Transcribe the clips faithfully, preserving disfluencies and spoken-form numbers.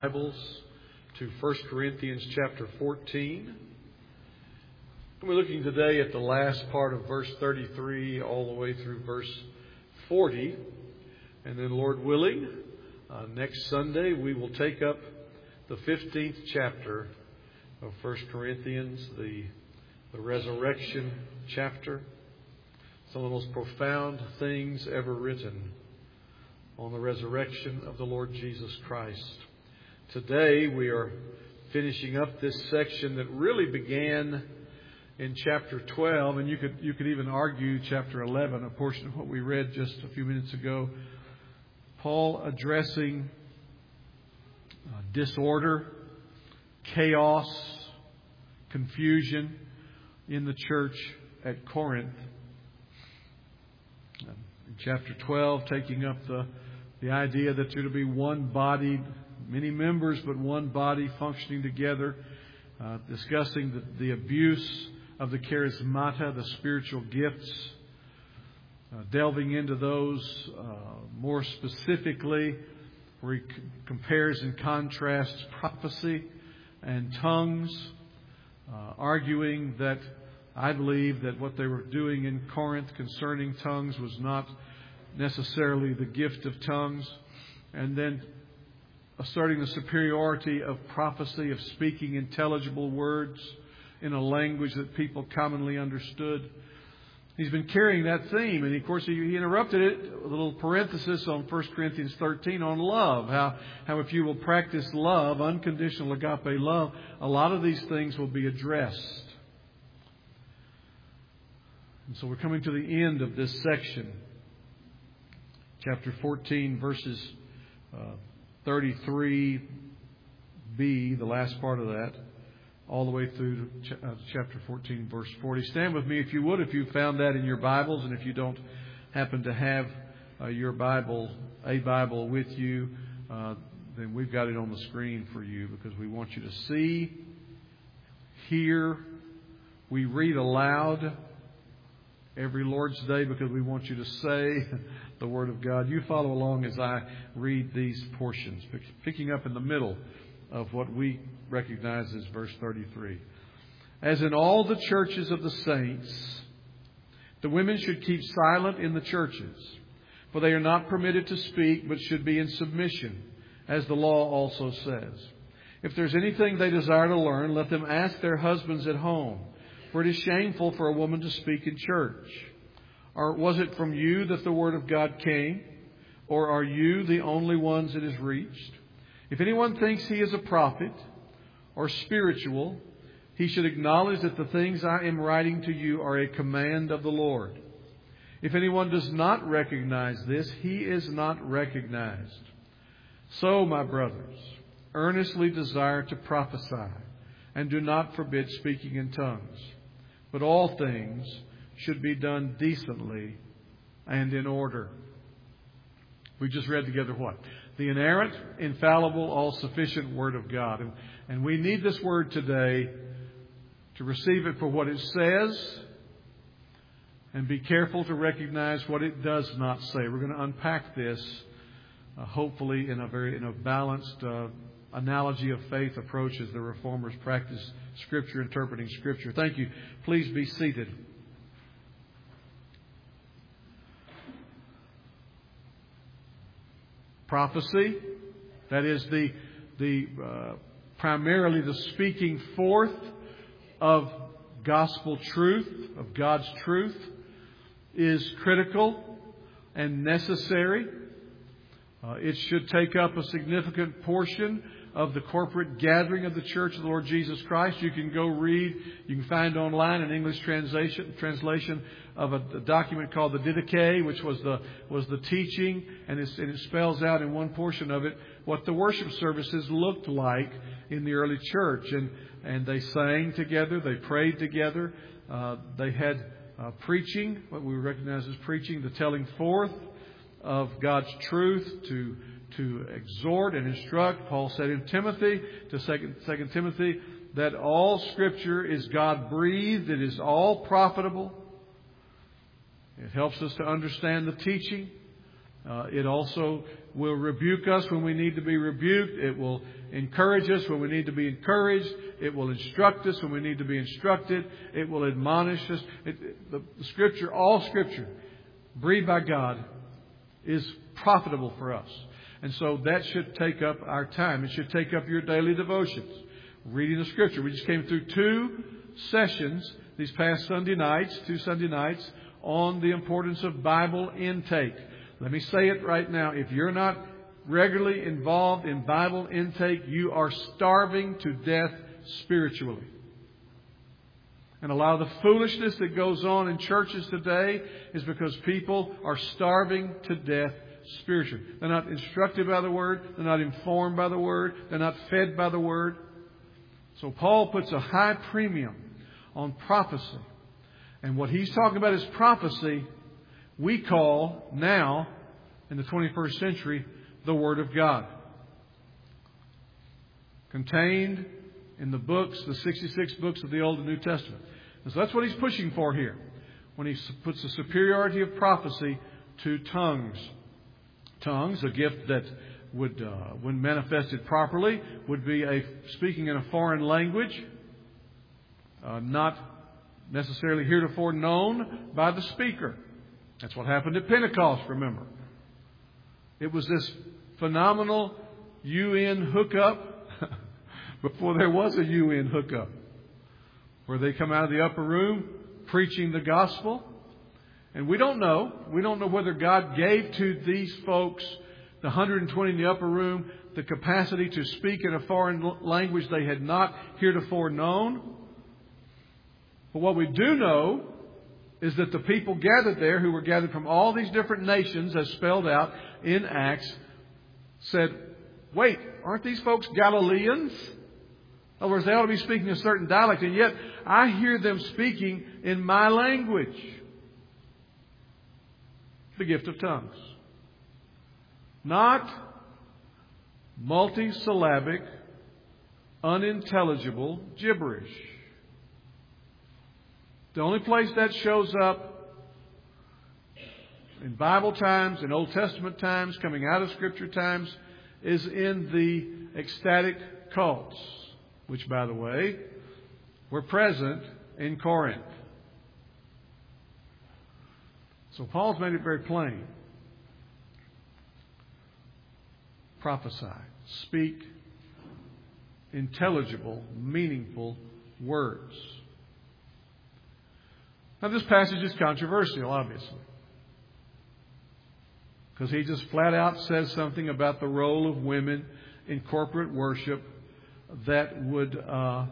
Bibles to First Corinthians chapter fourteen. We're looking today at the last part of verse thirty-three all the way through verse forty. And then, Lord willing, uh, next Sunday we will take up the fifteenth chapter of First Corinthians, the, the resurrection chapter. Some of the most profound things ever written on the resurrection of the Lord Jesus Christ. Today we are finishing up this section that really began in chapter twelve, and you could you could even argue chapter eleven, a portion of what we read just a few minutes ago. Paul addressing uh, disorder, chaos, confusion in the church at Corinth. In chapter twelve, taking up the the idea that there to be one body, many members, but one body functioning together, uh, discussing the, the abuse of the charismata, the spiritual gifts, uh, delving into those uh, more specifically, where he c- compares and contrasts prophecy and tongues, uh, arguing that I believe that what they were doing in Corinth concerning tongues was not necessarily the gift of tongues, and then asserting the superiority of prophecy, of speaking intelligible words in a language that people commonly understood. He's been carrying that theme, and of course he interrupted it, a little parenthesis on First Corinthians thirteen on love. How, how if you will practice love, unconditional agape love, a lot of these things will be addressed. And so we're coming to the end of this section. Chapter fourteen, verses uh, thirty-three b, the last part of that, all the way through to ch- uh, chapter fourteen, verse forty. Stand with me if you would, if you found that in your Bibles, and if you don't happen to have uh, your Bible, a Bible with you, uh, then we've got it on the screen for you, because we want you to see, hear. We read aloud every Lord's Day because we want you to say the Word of God. You follow along as I read these portions, picking up in the middle of what we recognize as verse thirty-three. As in all the churches of the saints, the women should keep silent in the churches, for they are not permitted to speak, but should be in submission, as the law also says. If there's anything they desire to learn, let them ask their husbands at home. For it is shameful for a woman to speak in church. Or was it from you that the word of God came? Or are you the only ones it has reached? If anyone thinks he is a prophet or spiritual, he should acknowledge that the things I am writing to you are a command of the Lord. If anyone does not recognize this, he is not recognized. So, my brothers, earnestly desire to prophesy, and do not forbid speaking in tongues. But all things should be done decently and in order. We just read together what? The inerrant, infallible, all-sufficient Word of God. And, and we need this Word today to receive it for what it says and be careful to recognize what it does not say. We're going to unpack this, uh, hopefully, in a very in a balanced uh, analogy of faith approach as the Reformers practice Scripture, interpreting Scripture. Thank you. Please be seated. Prophecy, that is the the uh, primarily the speaking forth of gospel truth, of God's truth, is critical and necessary. Uh, it should take up a significant portion of the corporate gathering of the Church of the Lord Jesus Christ. You can go read, you can find online an English translation translation of a, a document called the Didache, which was the was the teaching, and, it's, and it spells out in one portion of it what the worship services looked like in the early church. And and they sang together, they prayed together, uh, they had uh, preaching, what we recognize as preaching, the telling forth of God's truth to to exhort and instruct. Paul said in Timothy, to Second Timothy, that all Scripture is God-breathed. It is all profitable. It helps us to understand the teaching. Uh, it also will rebuke us when we need to be rebuked. It will encourage us when we need to be encouraged. It will instruct us when we need to be instructed. It will admonish us. It, the, the Scripture, all Scripture, breathed by God, is profitable for us. And so that should take up our time. It should take up your daily devotions. Reading the Scripture. We just came through two sessions these past Sunday nights, two Sunday nights, on the importance of Bible intake. Let me say it right now. If you're not regularly involved in Bible intake, you are starving to death spiritually. And a lot of the foolishness that goes on in churches today is because people are starving to death spiritually. They're not instructed by the Word. They're not informed by the Word. They're not fed by the Word. So Paul puts a high premium on prophecy. And what he's talking about is prophecy we call now, in the twenty-first century, the Word of God. Contained in the books, the sixty-six books of the Old and New Testament. And so that's what he's pushing for here, when he puts the superiority of prophecy to tongues. Tongues, a gift that would, uh, when manifested properly, would be a speaking in a foreign language, uh, not necessarily heretofore known by the speaker. That's what happened at Pentecost, remember. It was this phenomenal U N hookup before there was a U N hookup, where they come out of the upper room preaching the gospel. And we don't know. We don't know whether God gave to these folks, the one hundred twenty in the upper room, the capacity to speak in a foreign language they had not heretofore known. But what we do know is that the people gathered there, who were gathered from all these different nations, as spelled out in Acts, said, wait, aren't these folks Galileans? In other words, they ought to be speaking a certain dialect, and yet I hear them speaking in my language. The gift of tongues. Not multisyllabic, unintelligible gibberish. The only place that shows up in Bible times, in Old Testament times, coming out of Scripture times, is in the ecstatic cults, which, by the way, were present in Corinth. So Paul's made it very plain. Prophesy. Speak intelligible, meaningful words. Now, this passage is controversial, obviously, because he just flat out says something about the role of women in corporate worship that would, uh,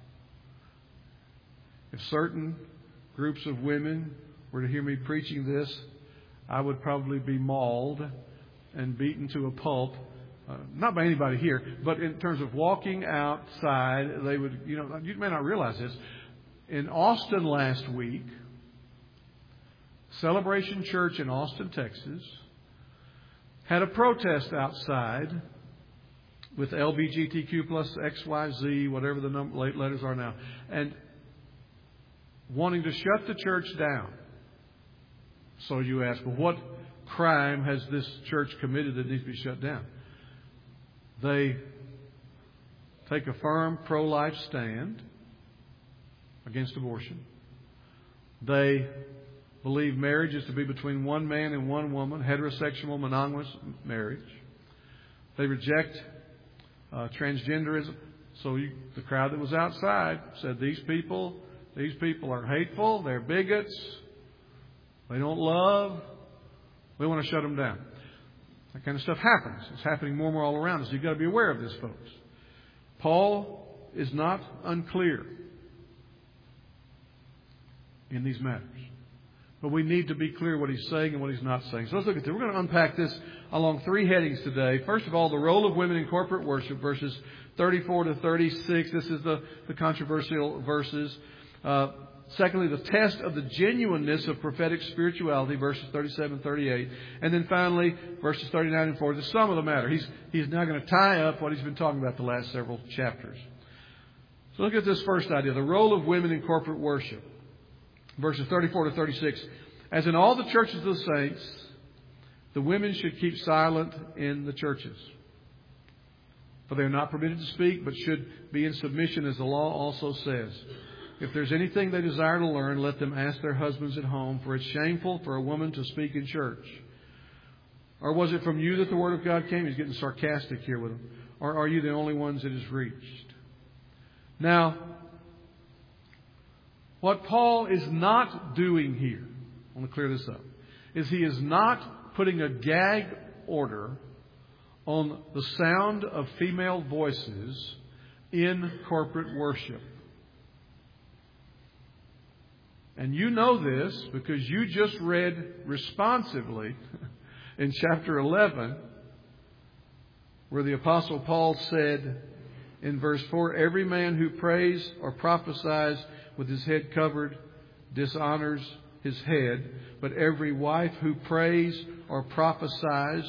if certain groups of women were to hear me preaching this, I would probably be mauled and beaten to a pulp. Uh, not by anybody here, but in terms of walking outside, they would, you know, you may not realize this. In Austin last week, Celebration Church in Austin, Texas, had a protest outside with L G B T Q plus X Y Z, whatever the number, letters are now, and wanting to shut the church down. So you ask, well, what crime has this church committed that needs to be shut down? They take a firm pro-life stand against abortion. They believe marriage is to be between one man and one woman, heterosexual, monogamous marriage. They reject uh, transgenderism. So you, the crowd that was outside said, these people, these people are hateful, they're bigots, they don't love, we want to shut them down. That kind of stuff happens. It's happening more and more all around us. You've got to be aware of this, folks. Paul is not unclear in these matters. But we need to be clear what he's saying and what he's not saying. So let's look at this. We're going to unpack this along three headings today. First of all, the role of women in corporate worship, verses thirty-four to thirty-six. This is the, the controversial verses. Uh, secondly, the test of the genuineness of prophetic spirituality, verses thirty-seven and thirty-eight. And then finally, verses thirty-nine and forty, the sum of the matter. He's, he's now going to tie up what he's been talking about the last several chapters. So look at this first idea, the role of women in corporate worship. Verses thirty-four to thirty-six. As in all the churches of the saints, The women should keep silent in the churches. For they are not permitted to speak, but should be in submission, as the law also says. If there's anything they desire to learn, let them ask their husbands at home, for it's shameful for a woman to speak in church. Or was it from you that the Word of God came? He's getting sarcastic here with them. Or are you the only ones it has reached? Now, what Paul is not doing here, I want to clear this up, is he is not putting a gag order on the sound of female voices in corporate worship. And you know this because you just read responsively in chapter eleven, where the Apostle Paul said in verse four, every man who prays or prophesies with his head covered dishonors his head, but every wife who prays or prophesies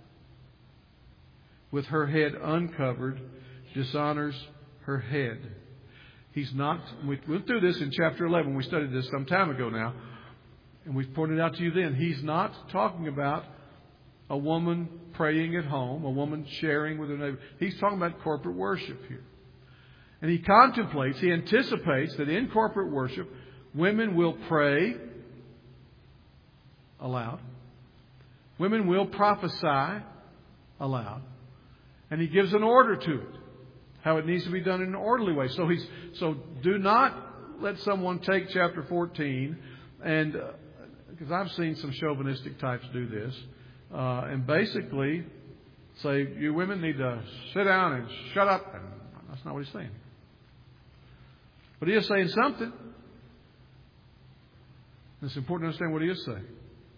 with her head uncovered dishonors her head. He's not, we went through this in chapter eleven. We studied this some time ago now. And we pointed out to you then, he's not talking about a woman praying at home, a woman sharing with her neighbor. He's talking about corporate worship here. And he contemplates, he anticipates that in corporate worship, women will pray aloud. Women will prophesy aloud. And he gives an order to it, how it needs to be done in an orderly way. So he's so do not let someone take chapter fourteen, and uh, because I've seen some chauvinistic types do this, uh, and basically say, you women need to sit down and shut up. And that's not what he's saying. But he is saying something. It's important to understand what he is saying.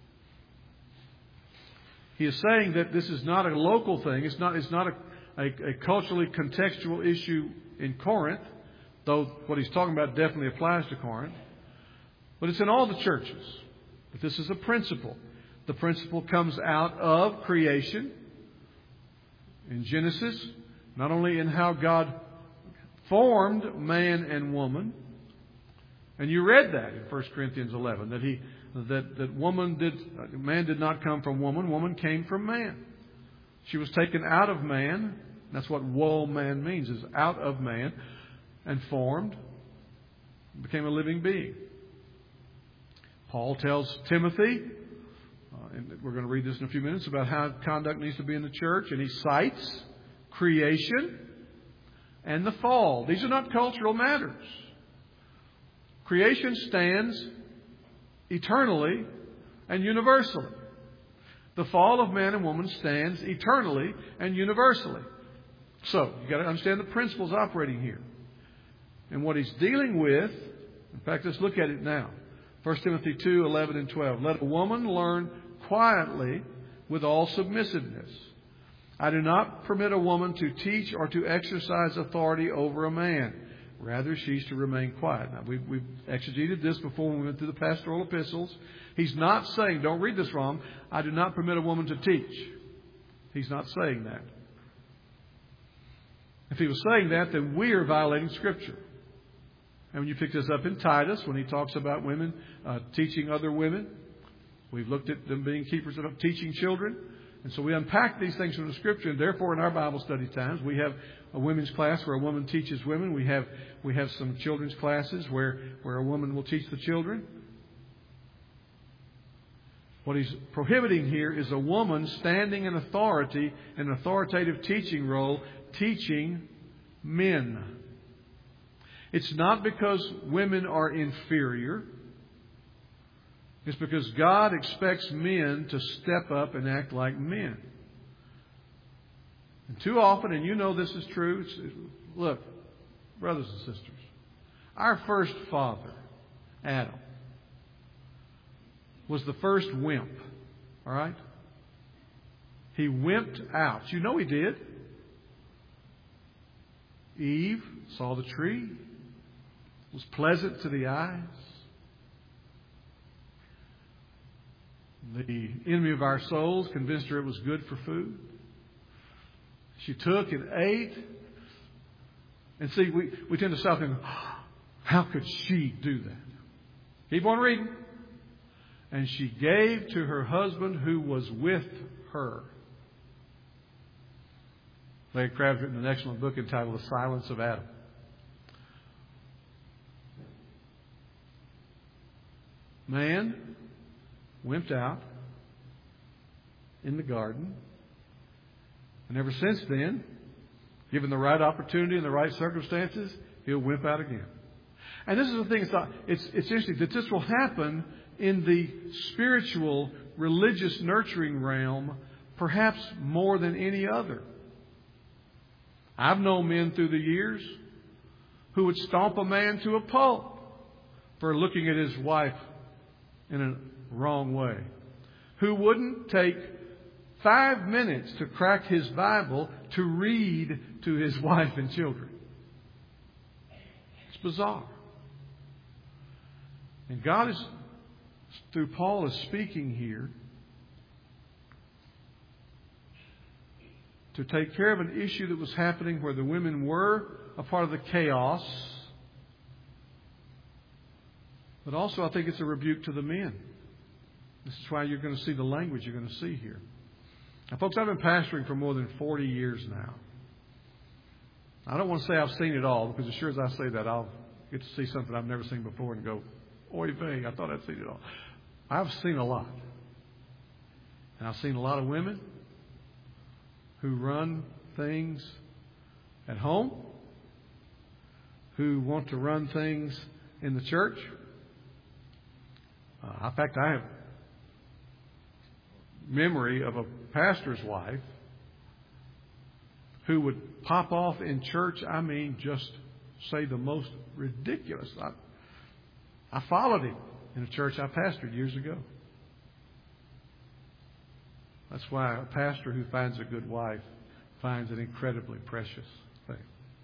He is saying that this is not a local thing. It's not, it's not a, a, a culturally contextual issue in Corinth, though what he's talking about definitely applies to Corinth. But it's in all the churches. But this is a principle. The principle comes out of creation in Genesis, not only in how God formed man and woman. And you read that in First Corinthians eleven, that he that that woman did man did not come from woman, woman came from man. She was taken out of man. That's what woe man means, is out of man, and formed, became a living being. Paul tells Timothy, uh, and we're going to read this in a few minutes, about how conduct needs to be in the church, and he cites creation and the fall. These are not cultural matters. Creation stands eternally and universally. The fall of man and woman stands eternally and universally. So, you've got to understand the principles operating here. And what he's dealing with, in fact, let's look at it now. First Timothy two, eleven and twelve. Let a woman learn quietly with all submissiveness. I do not permit a woman to teach or to exercise authority over a man. Rather, she's to remain quiet. Now, we've, we've exegeted this before when we went through the pastoral epistles. He's not saying, don't read this wrong, I do not permit a woman to teach. He's not saying that. If he was saying that, then we are violating Scripture. And when you pick this up in Titus, when he talks about women uh, teaching other women, we've looked at them being keepers of teaching children. And so we unpack these things from the Scripture. And therefore, in our Bible study times, we have a women's class where a woman teaches women. We have we have some children's classes where, where a woman will teach the children. What he's prohibiting here is a woman standing in authority, in an authoritative teaching role, teaching men. It's not because women are inferior. It's because God expects men to step up and act like men. And too often, and you know this is true, it's, look, brothers and sisters, our first father, Adam, was the first wimp. All right? He wimped out. You know he did. Eve saw the tree. It was pleasant to the eyes. The enemy of our souls convinced her it was good for food. She took and ate. And see, we, we tend to stop and go, how could she do that? Keep on reading. and she gave to her husband who was with her. Larry Crabb's written an excellent book entitled The Silence of Adam. Man went out in the garden, and ever since then, given the right opportunity and the right circumstances, he'll wimp out again. And this is the thing, it's, not, it's, it's interesting that this will happen in the spiritual, religious, nurturing realm, perhaps more than any other. I've known men through the years who would stomp a man to a pulp for looking at his wife in a wrong way, who wouldn't take five minutes to crack his Bible to read to his wife and children. It's bizarre. And God is, through Paul, is speaking here to take care of an issue that was happening where the women were a part of the chaos. But also, I think it's a rebuke to the men. This is why you're going to see the language you're going to see here. Now, folks, I've been pastoring for more than forty years now. I don't want to say I've seen it all, because as sure as I say that, I'll get to see something I've never seen before and go, oy vey, I thought I'd seen it all. I've seen a lot. And I've seen a lot of women who run things at home, who want to run things in the church. Uh, in fact, I have memory of a pastor's wife who would pop off in church. I mean, just say the most ridiculous. I, I followed him in a church I pastored years ago. That's why a pastor who finds a good wife finds an incredibly precious thing.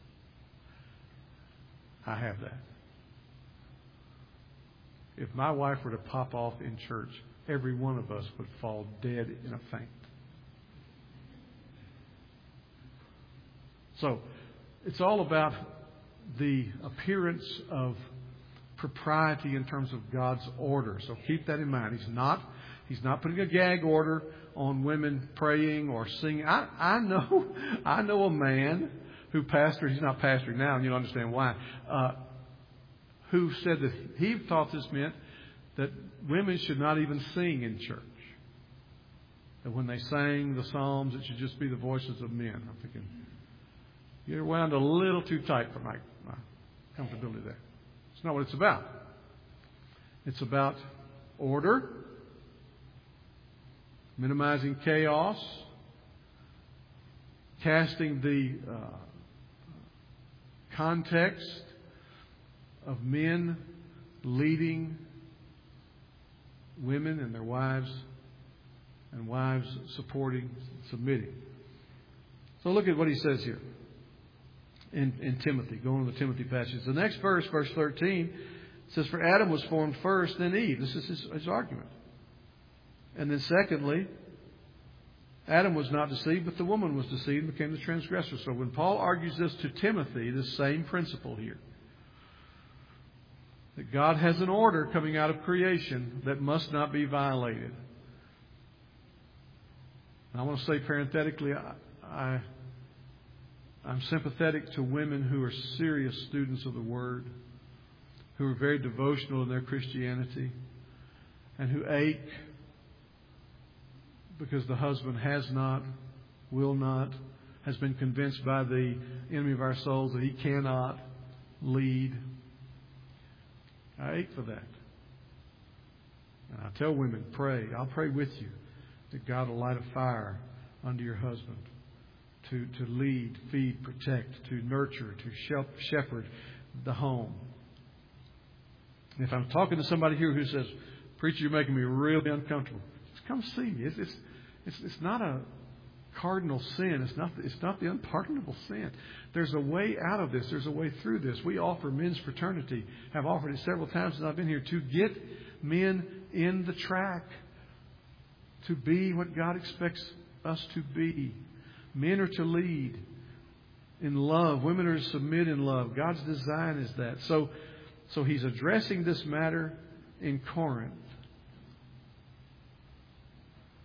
I have that. If my wife were to pop off in church, every one of us would fall dead in a faint. So, it's all about the appearance of propriety in terms of God's order. So keep that in mind. He's not He's not putting a gag order on women praying or singing. I, I know I know a man who pastored, he's not pastoring now, and you'll understand why, uh, who said that he thought this meant that women should not even sing in church. That when they sang the Psalms, it should just be the voices of men. I'm thinking, you're wound a little too tight for my, my comfortability there. It's not what it's about. It's about order, minimizing chaos, casting the uh, context of men leading women and their wives, and wives supporting, submitting. So look at what he says here in, in Timothy, going to the Timothy passage. The next verse, verse thirteen, says, "For Adam was formed first, then Eve." This is his, his argument. And then secondly, Adam was not deceived, but the woman was deceived and became the transgressor. So when Paul argues this to Timothy, the same principle here. That God has an order coming out of creation that must not be violated. And I want to say parenthetically, I, I, I'm sympathetic to women who are serious students of the Word, who are very devotional in their Christianity, and who ache because the husband has not, will not, has been convinced by the enemy of our souls that he cannot lead. I ache for that. And I tell women, pray. I'll pray with you that God will light a fire under your husband to, to lead, feed, protect, to nurture, to shepherd the home. And if I'm talking to somebody here who says, "Preacher, you're making me really uncomfortable," just come see me. It's, it's, it's, it's not a cardinal sin. It's not, it's not the unpardonable sin. There's a way out of this. There's a way through this. We offer men's fraternity. Have offered it several times since I've been here to get men in the track to be what God expects us to be. Men are to lead in love. Women are to submit in love. God's design is that. So, so he's addressing this matter in Corinth.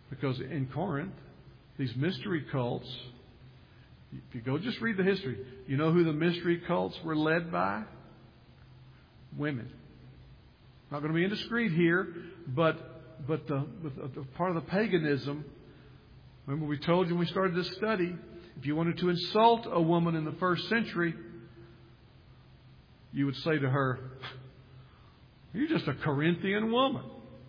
Because in Corinth, these mystery cults, if you go just read the history, you know who the mystery cults were led by? Women. Not going to be indiscreet here, but but the, but the part of the paganism, remember we told you when we started this study, if you wanted to insult a woman in the first century, you would say to her, "You're just a Corinthian woman."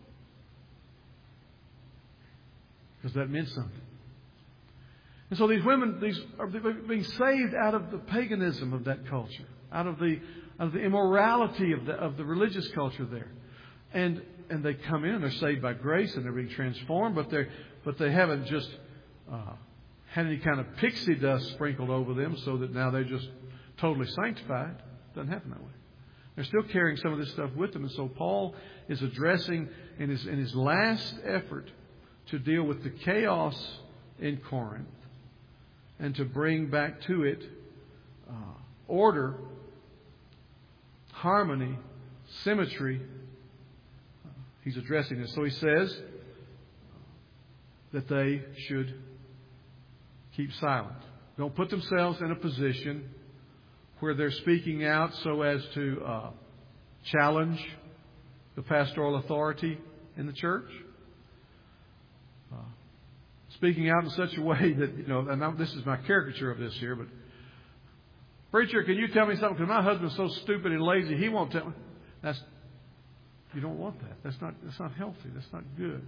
Because that meant something. And so these women, these are being saved out of the paganism of that culture, out of the out of the immorality of the of the religious culture there, and and they come in and they're saved by grace and they're being transformed, but they but they haven't just uh, had any kind of pixie dust sprinkled over them so that now they're just totally sanctified. It doesn't happen that way. They're still carrying some of this stuff with them, and so Paul is addressing in his in his last effort to deal with the chaos in Corinth and to bring back to it uh, order, harmony, symmetry. Uh, he's addressing this. So he says that they should keep silent. Don't put themselves in a position where they're speaking out so as to uh, challenge the pastoral authority in the church. Uh, speaking out in such a way that, you know, and I'm, this is my caricature of this here, but preacher, can you tell me something? Because my husband's so stupid and lazy, he won't tell me. That's, you don't want that. That's not, that's not healthy. That's not good.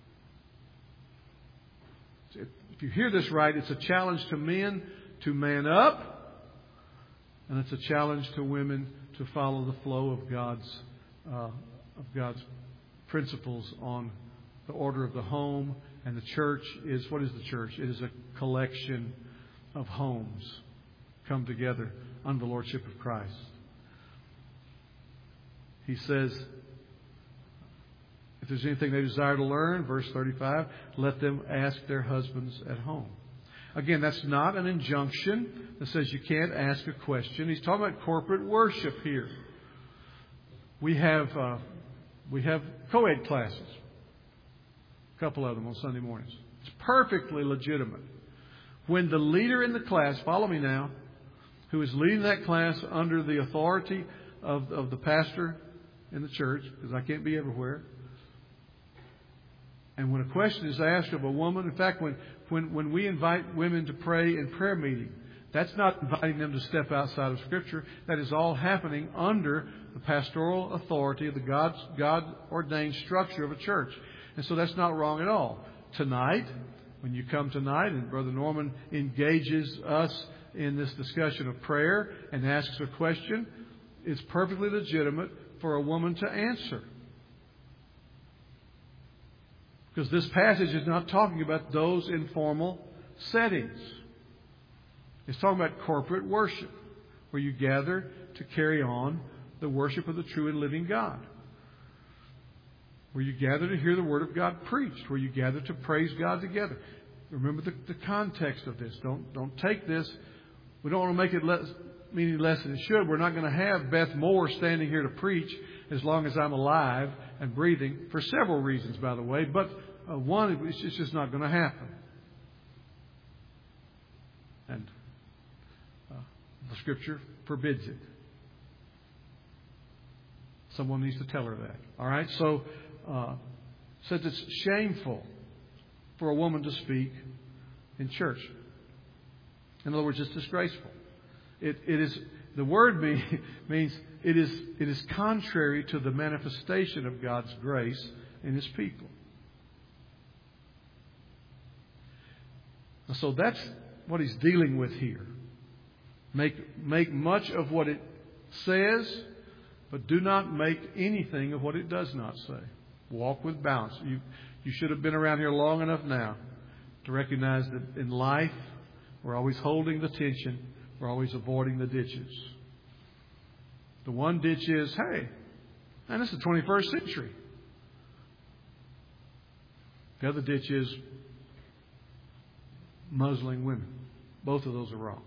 If you hear this right, it's a challenge to men to man up, and it's a challenge to women to follow the flow of God's uh, of God's principles on the order of the home. And the church is, what is the church? It is a collection of homes come together under the lordship of Christ. He says, if there's anything they desire to learn, verse thirty-five, let them ask their husbands at home. Again, that's not an injunction that says you can't ask a question. He's talking about corporate worship here. We have uh, we have co-ed classes. A couple of them on Sunday mornings. It's perfectly legitimate. When the leader in the class, follow me now, who is leading that class under the authority of, of the pastor in the church, because I can't be everywhere. And when a question is asked of a woman, in fact, when, when, when we invite women to pray in prayer meeting, that's not inviting them to step outside of Scripture. That is all happening under the pastoral authority of the God, God-ordained structure of a church. And so that's not wrong at all. Tonight, when you come tonight and Brother Norman engages us in this discussion of prayer and asks a question, it's perfectly legitimate for a woman to answer. Because this passage is not talking about those informal settings. It's talking about corporate worship, where you gather to carry on the worship of the true and living God. Where you gather to hear the Word of God preached, where you gather to praise God together. Remember the, the context of this. Don't don't take this. We don't want to make it less, meaning less than it should. We're not going to have Beth Moore standing here to preach as long as I'm alive and breathing, for several reasons, by the way. But uh, one, it's just not going to happen. And uh, the Scripture forbids it. Someone needs to tell her that. All right? So, uh, says it's shameful for a woman to speak in church. In other words, it's disgraceful. It, it is the word mean, means it is it is contrary to the manifestation of God's grace in His people. So that's what he's dealing with here. Make make much of what it says, but do not make anything of what it does not say. Walk with balance. You you should have been around here long enough now to recognize that in life we're always holding the tension. We're always avoiding the ditches. The one ditch is, hey, and it's the twenty-first century. The other ditch is muzzling women. Both of those are wrong.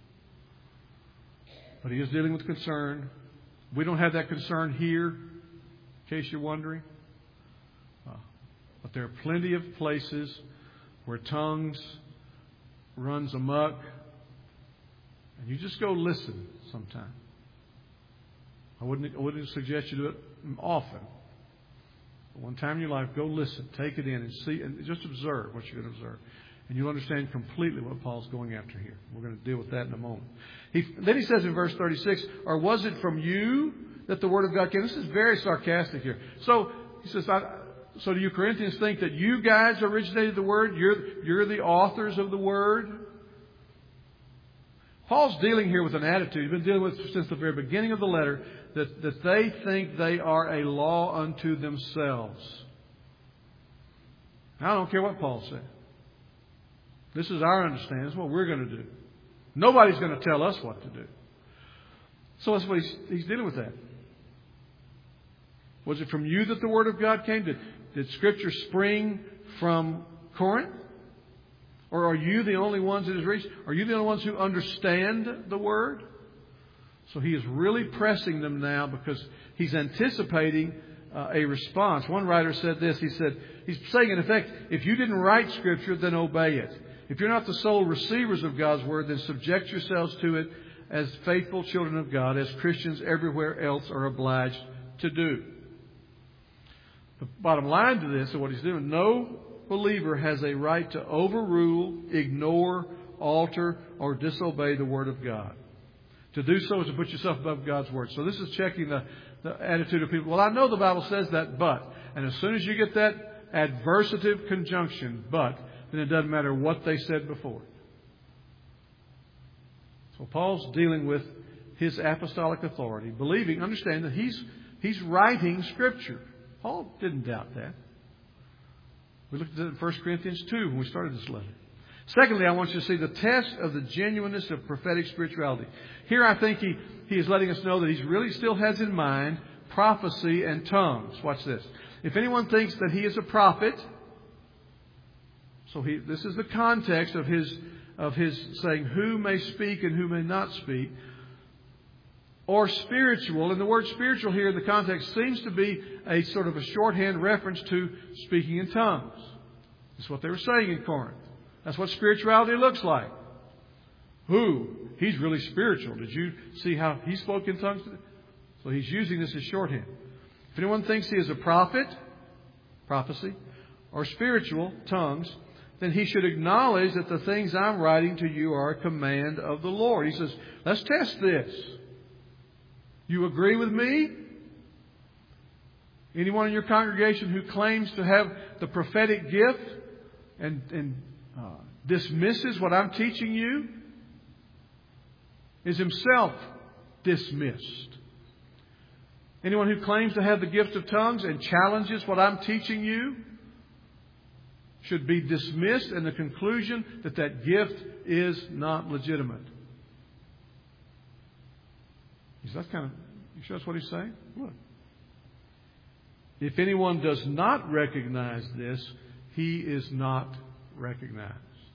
But he is dealing with concern. We don't have that concern here, in case you're wondering. Uh, But there are plenty of places where tongues runs amok. And you just go listen sometime. I wouldn't, I wouldn't suggest you do it often. But one time in your life, go listen. Take it in and see, and just observe what you're going to observe. And you'll understand completely what Paul's going after here. We're going to deal with that in a moment. He, then he says in verse thirty-six, or was it from you that the Word of God came? This is very sarcastic here. So he says, I, so do you Corinthians think that you guys originated the Word? You're, you're the authors of the Word? Paul's dealing here with an attitude he's been dealing with since the very beginning of the letter, that, that they think they are a law unto themselves. Now, I don't care what Paul said. This is our understanding. This is what we're going to do. Nobody's going to tell us what to do. So that's what he's, he's dealing with that. Was it from you that the Word of God came? Did, did Scripture spring from Corinth? Or are you the only ones that has reached? Are you the only ones who understand the Word? So he is really pressing them now because he's anticipating uh, a response. One writer said this. He said, he's saying in effect, if you didn't write Scripture, then obey it. If you're not the sole receivers of God's Word, then subject yourselves to it as faithful children of God, as Christians everywhere else are obliged to do. The bottom line to this, and what he's doing, no believer has a right to overrule, ignore, alter, or disobey the Word of God. To do so is to put yourself above God's Word. So this is checking the, the attitude of people. Well, I know the Bible says that, but. And as soon as you get that adversative conjunction, but, then it doesn't matter what they said before. So Paul's dealing with his apostolic authority, believing, understand that he's, he's writing Scripture. Paul didn't doubt that. We looked at it in First Corinthians two when we started this letter. Secondly, I want you to see the test of the genuineness of prophetic spirituality. Here I think he, he is letting us know that he really still has in mind prophecy and tongues. Watch this. If anyone thinks that he is a prophet, so he, this is the context of his, of his saying who may speak and who may not speak, or spiritual, and the word spiritual here in the context seems to be a sort of a shorthand reference to speaking in tongues. That's what they were saying in Corinth. That's what spirituality looks like. Who? He's really spiritual. Did you see how he spoke in tongues? So he's using this as shorthand. If anyone thinks he is a prophet, prophecy, or spiritual, tongues, then he should acknowledge that the things I'm writing to you are a command of the Lord. He says, let's test this. You agree with me? Anyone in your congregation who claims to have the prophetic gift and, and uh, dismisses what I'm teaching you is himself dismissed. Anyone who claims to have the gift of tongues and challenges what I'm teaching you should be dismissed in the conclusion that that gift is not legitimate. He says, that's kind of, you sure that's what he's saying? Look. If anyone does not recognize this, he is not recognized.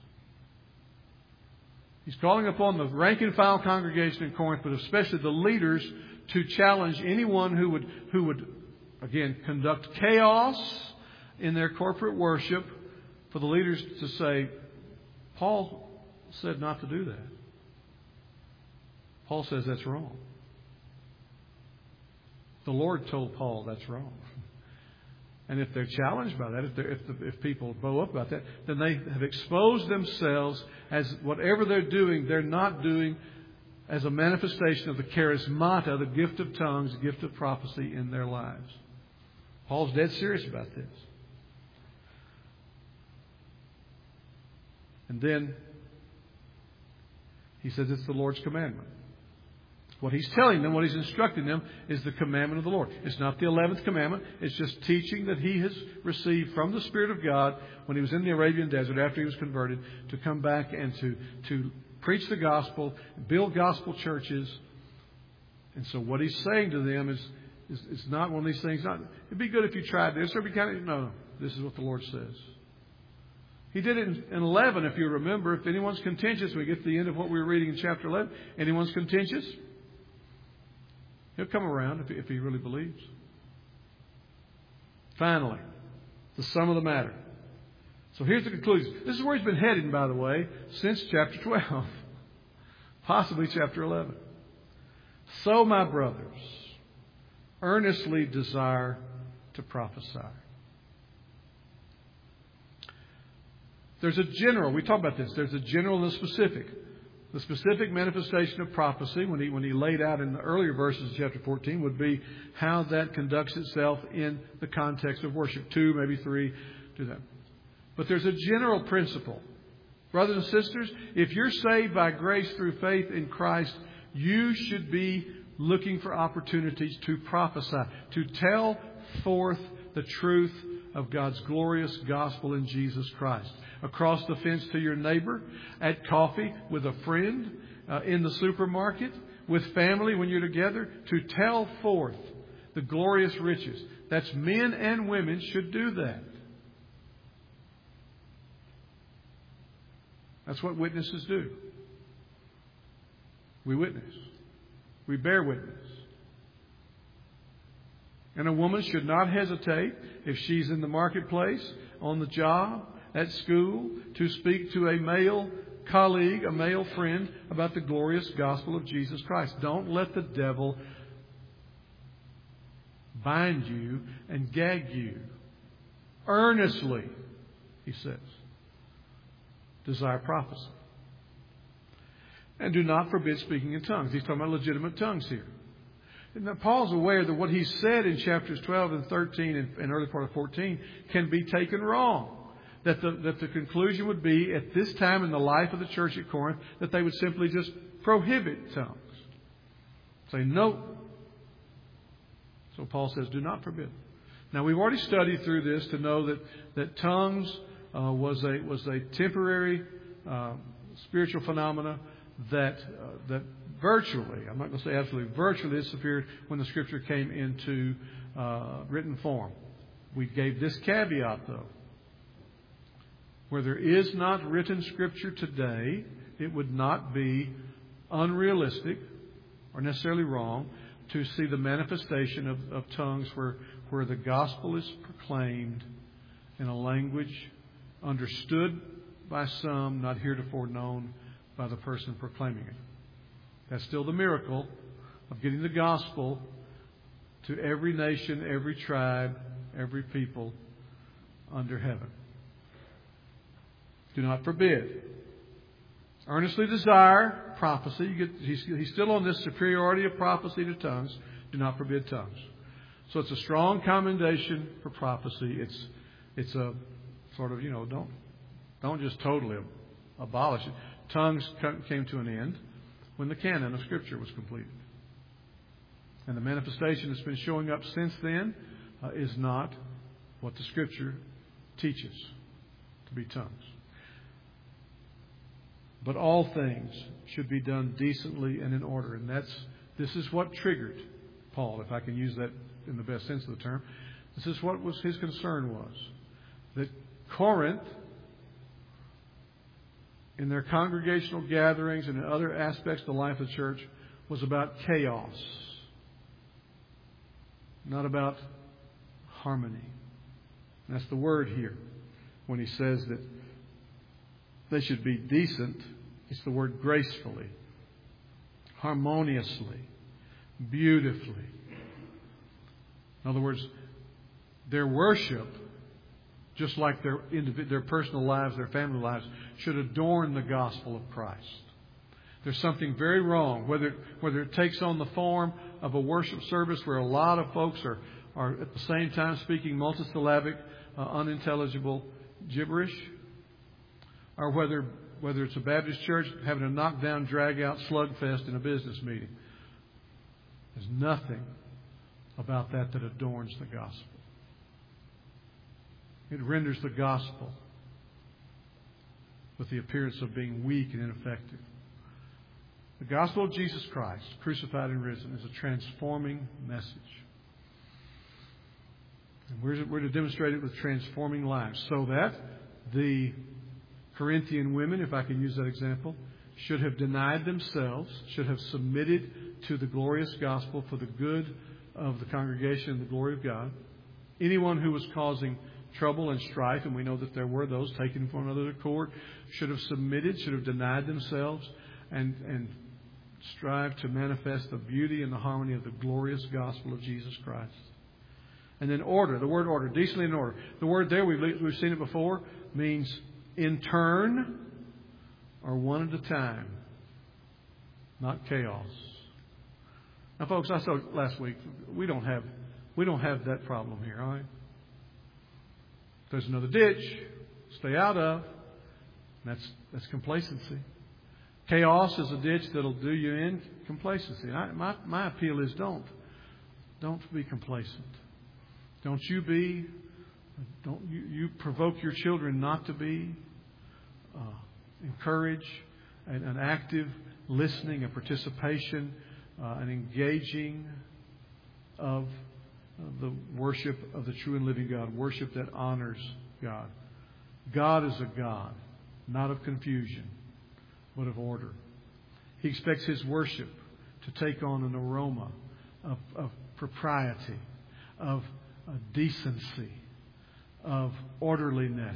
He's calling upon the rank and file congregation in Corinth, but especially the leaders, to challenge anyone who would, who would, again, conduct chaos in their corporate worship, for the leaders to say, Paul said not to do that. Paul says that's wrong. The Lord told Paul that's wrong. And if they're challenged by that, if, if, the, if people bow up about that, then they have exposed themselves as whatever they're doing, they're not doing as a manifestation of the charismata, the gift of tongues, the gift of prophecy in their lives. Paul's dead serious about this. And then he says it's the Lord's commandment. What he's telling them, what he's instructing them, is the commandment of the Lord. It's not the eleventh commandment. It's just teaching that he has received from the Spirit of God when he was in the Arabian desert after he was converted, to come back and to, to preach the gospel, build gospel churches. And so what he's saying to them is, is, is not one of these things. Not, it'd be good if you tried this, or it'd be kind of, no, no, this is what the Lord says. He did it in, in eleven, if you remember. If anyone's contentious, we get to the end of what we were reading in chapter eleven. Anyone's contentious? He'll come around if he, if he really believes. Finally, the sum of the matter. So here's the conclusion. This is where he's been heading, by the way, since chapter twelve, possibly chapter eleven. So, my brothers, earnestly desire to prophesy. There's a general, we talk about this, there's a general and a specific. The specific manifestation of prophecy, when he, when he laid out in the earlier verses of chapter fourteen, would be how that conducts itself in the context of worship. Two, maybe three, do that. But there's a general principle. Brothers and sisters, if you're saved by grace through faith in Christ, you should be looking for opportunities to prophesy, to tell forth the truth of God's glorious gospel in Jesus Christ. Across the fence to your neighbor, at coffee with a friend, uh, in the supermarket, with family when you're together, to tell forth the glorious riches. That's men and women should do that. That's what witnesses do. We witness. We bear witness. And a woman should not hesitate if she's in the marketplace, on the job, at school, to speak to a male colleague, a male friend, about the glorious gospel of Jesus Christ. Don't let the devil bind you and gag you. Earnestly, he says, desire prophecy. And do not forbid speaking in tongues. He's talking about legitimate tongues here. Now, Paul's aware that what he said in chapters twelve and thirteen and, and early part of fourteen can be taken wrong. That the, that the conclusion would be, at this time in the life of the church at Corinth, that they would simply just prohibit tongues. Say no. So Paul says, do not forbid. Now, we've already studied through this to know that, that tongues uh, was a was a temporary uh, spiritual phenomena that uh, that virtually, I'm not going to say absolutely, virtually disappeared when the Scripture came into uh, written form. We gave this caveat, though. Where there is not written Scripture today, it would not be unrealistic or necessarily wrong to see the manifestation of, of tongues where, where the gospel is proclaimed in a language understood by some, not heretofore known by the person proclaiming it. That's still the miracle of getting the gospel to every nation, every tribe, every people under heaven. Do not forbid. Earnestly desire prophecy. You get, he's, he's still on this superiority of prophecy to tongues. Do not forbid tongues. So it's a strong commendation for prophecy. It's it's a sort of, you know, don't don't just totally abolish it. Tongues came to an end when the canon of Scripture was completed. And the manifestation that's been showing up since then uh, is not what the Scripture teaches to be tongues. But all things should be done decently and in order. And that's this is what triggered Paul, if I can use that in the best sense of the term. This is what was his concern was. That Corinth, in their congregational gatherings and in other aspects of the life of the church, was about chaos. Not about harmony. And that's the word here when he says that they should be decent. It's the word gracefully, harmoniously, beautifully. In other words, their worship, just like their individual, their personal lives, their family lives, should adorn the gospel of Christ. There's something very wrong, whether whether it takes on the form of a worship service where a lot of folks are, are at the same time speaking multisyllabic, uh, unintelligible gibberish, or whether whether it's a Baptist church having a knockdown, drag-out slugfest in a business meeting. There's nothing about that that adorns the gospel. It renders the gospel with the appearance of being weak and ineffective. The gospel of Jesus Christ, crucified and risen, is a transforming message. And we're, we're to demonstrate it with transforming lives so that the Corinthian women, if I can use that example, should have denied themselves, should have submitted to the glorious gospel for the good of the congregation and the glory of God. Anyone who was causing trouble and strife, and we know that there were those taking one another to court, should have submitted, should have denied themselves, and, and strive to manifest the beauty and the harmony of the glorious gospel of Jesus Christ. And then order, the word order, decently in order. The word there, we've, we've seen it before, means in turn or one at a time, not chaos. Now, folks, I said last week, we don't have we don't have that problem here, all right? There's another ditch, stay out of. That's that's complacency. Chaos is a ditch that'll do you in. Complacency. I, my my appeal is don't don't be complacent. Don't you be. Don't you, you provoke your children not to be. Uh, encourage an, an active listening, a participation, uh, an engaging of, of the worship of the true and living God. Worship that honors God. God is a God, not of confusion, but of order. He expects His worship to take on an aroma of, of propriety, of uh, decency, of orderliness.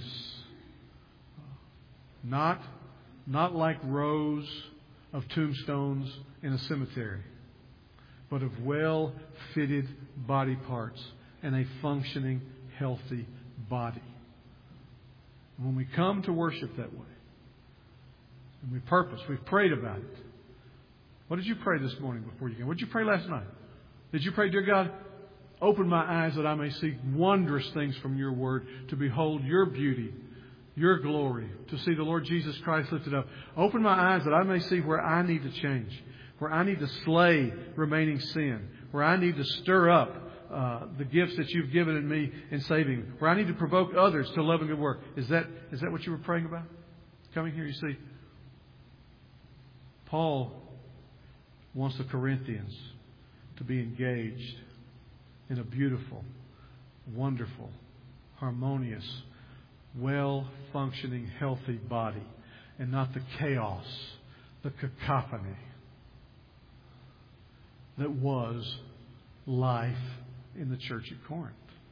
Not, not like rows of tombstones in a cemetery, but of well-fitted body parts and a functioning, healthy body. And when we come to worship that way, and we purpose, we've prayed about it. What did you pray this morning before you came? What did you pray last night? Did you pray, dear God, open my eyes that I may see wondrous things from your word, to behold your beauty, your glory, to see the Lord Jesus Christ lifted up. Open my eyes that I may see where I need to change, where I need to slay remaining sin, where I need to stir up uh, the gifts that you've given in me in saving, where I need to provoke others to love and good work. Is that is that what you were praying about? Coming here, you see, Paul wants the Corinthians to be engaged in a beautiful, wonderful, harmonious, well-functioning, healthy body, and not the chaos, the cacophony that was life in the church at Corinth.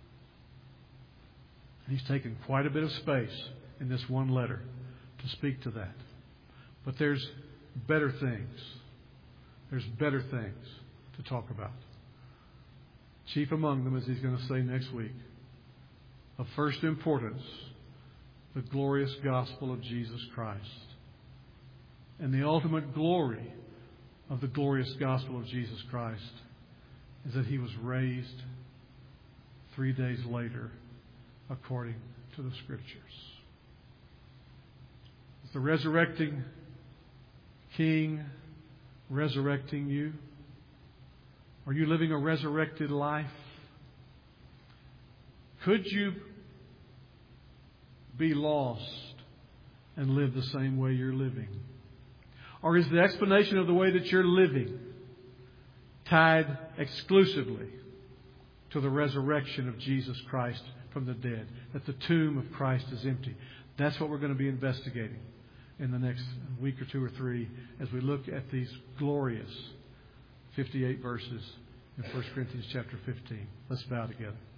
And he's taken quite a bit of space in this one letter to speak to that. But there's better things. There's better things to talk about. Chief among them, as he's going to say next week, of first importance, the glorious gospel of Jesus Christ. And the ultimate glory of the glorious gospel of Jesus Christ is that He was raised three days later according to the Scriptures. Is the resurrecting King resurrecting you? Are you living a resurrected life? Could you be lost and live the same way you're living? Or is the explanation of the way that you're living tied exclusively to the resurrection of Jesus Christ from the dead? That the tomb of Christ is empty. That's what we're going to be investigating in the next week or two or three as we look at these glorious fifty-eight verses in First Corinthians chapter fifteen. Let's bow together.